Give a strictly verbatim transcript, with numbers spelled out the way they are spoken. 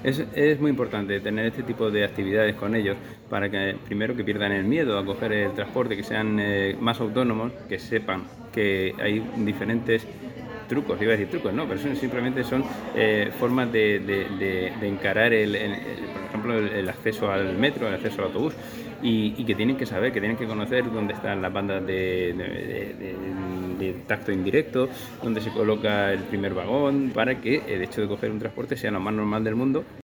Es, es muy importante tener este tipo de actividades con ellos para que, primero, que pierdan el miedo a coger el transporte, que sean eh, más autónomos, que sepan que hay diferentes trucos, iba a decir trucos, no, pero son, simplemente son eh, formas de, de, de, de encarar, el, el, el, por ejemplo, el, el acceso al metro, el acceso al autobús, y, y que tienen que saber, que tienen que conocer dónde están las bandas de, de, de, de, de tacto indirecto, dónde se coloca el primer vagón, para que el hecho de coger un transporte sea lo más normal del mundo.